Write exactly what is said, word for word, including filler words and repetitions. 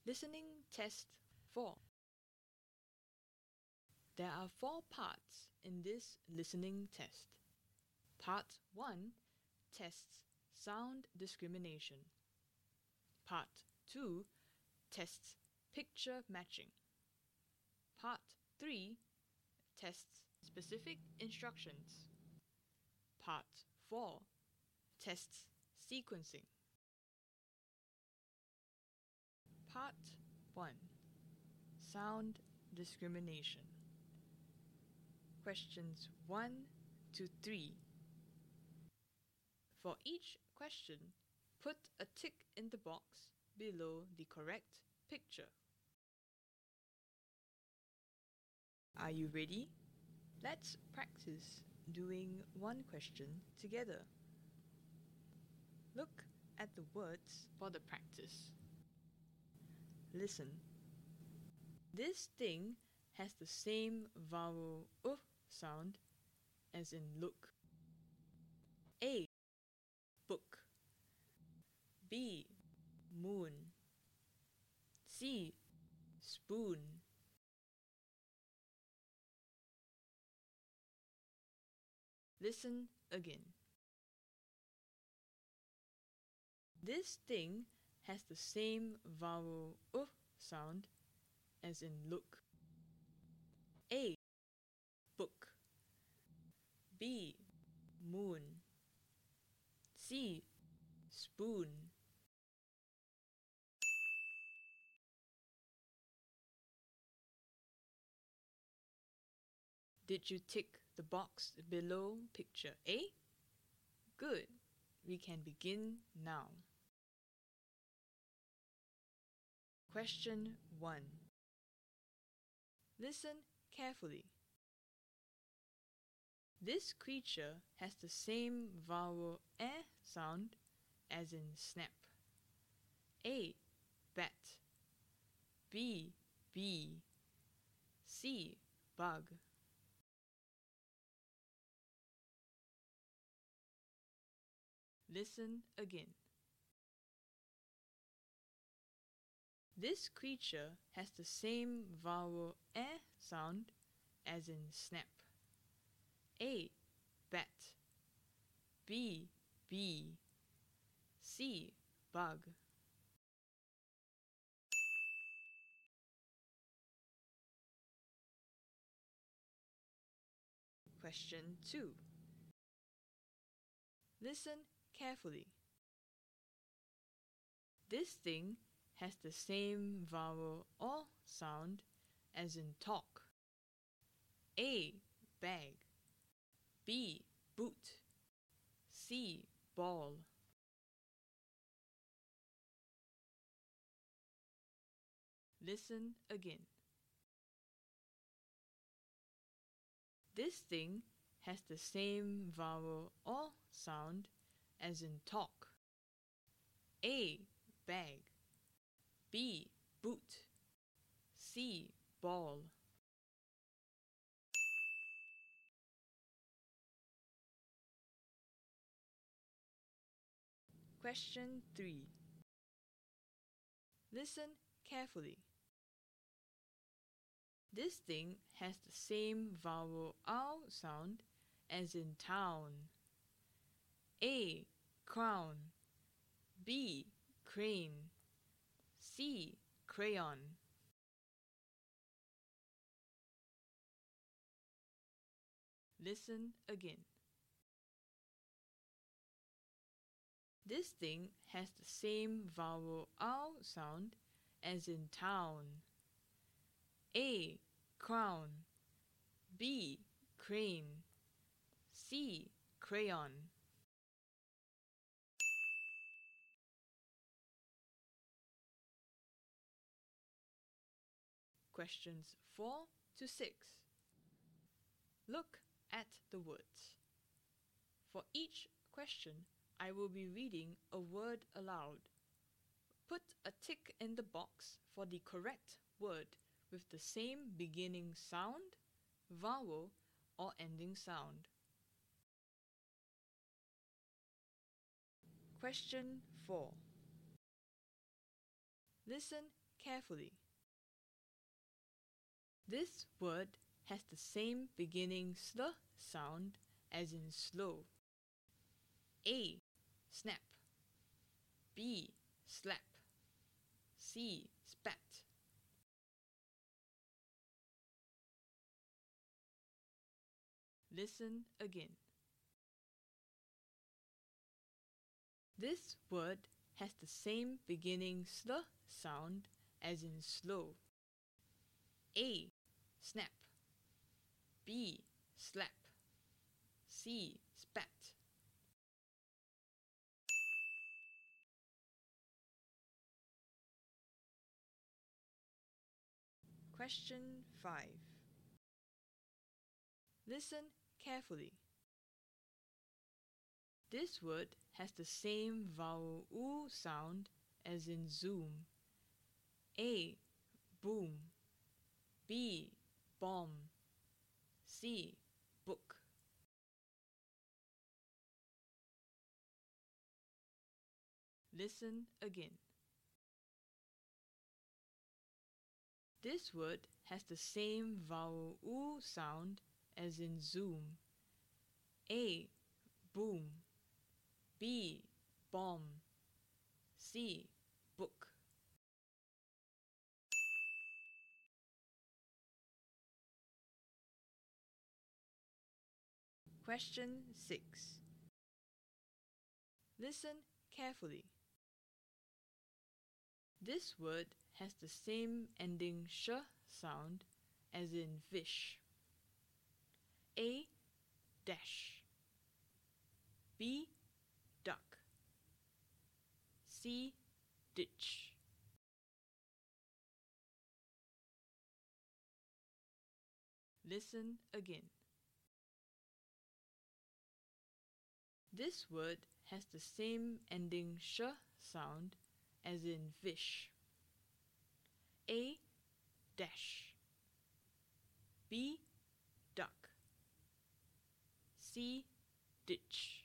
Listening Test four. There are four parts in this listening test. Part one tests sound discrimination. Part two tests picture matching. Part three tests specific instructions. Part four tests sequencing. Part one Sound discrimination. Questions one to three. For each question, put a tick in the box below the correct picture. Are you ready? Let's practice doing one question together. Look at the words for the practice. Listen. This thing has the same vowel U sound as in look. A. Book. B. Moon. C. Spoon. Listen again. This thing has the same vowel U sound as in look. A. Book. B. Moon. C. Spoon. Did you tick the box below picture A? Good. We can begin now. Question one. Listen carefully. This creature has the same vowel E sound as in snap. A. Bat. B. Bee. C. Bug. Listen again. This creature has the same vowel E sound as in snap. A. Bat. B. Bee. C. Bug. Question two. Listen carefully. This thing has the same vowel O sound as in talk. A. Bag. B. Boot. C. Ball. Listen again. This thing has the same vowel O sound as in talk. A. Bag. B. Boot. C. Ball. Question three. Listen carefully. This thing has the same vowel O sound as in town. A. Crown. B. Crane. C. Crayon. Listen again. This thing has the same vowel O sound as in town. A. Crown. B. Crane. C. Crayon. Questions four to six. Look at the words. For each question, I will be reading a word aloud. Put a tick in the box for the correct word with the same beginning sound, vowel, or ending sound. Question four. Listen carefully. This word has the same beginning sl sound as in slow. A. Snap. B. Slap. C. Spat. Listen again. This word has the same beginning sl sound as in slow. A. Snap. B. Slap. C. Spat. Question five. Listen carefully. This word has the same vowel oo sound as in zoom. A. Boom. B. Bomb. C. Book. Listen again. This word has the same vowel oo sound as in zoom. A. Boom. B. Bomb. C. Book. Question six. Listen carefully. This word has the same ending sh sound as in fish. A. Dash. B. Duck. C. Ditch. Listen again. This word has the same ending sh sound as in fish. A. Dash. B. Duck. C. Ditch.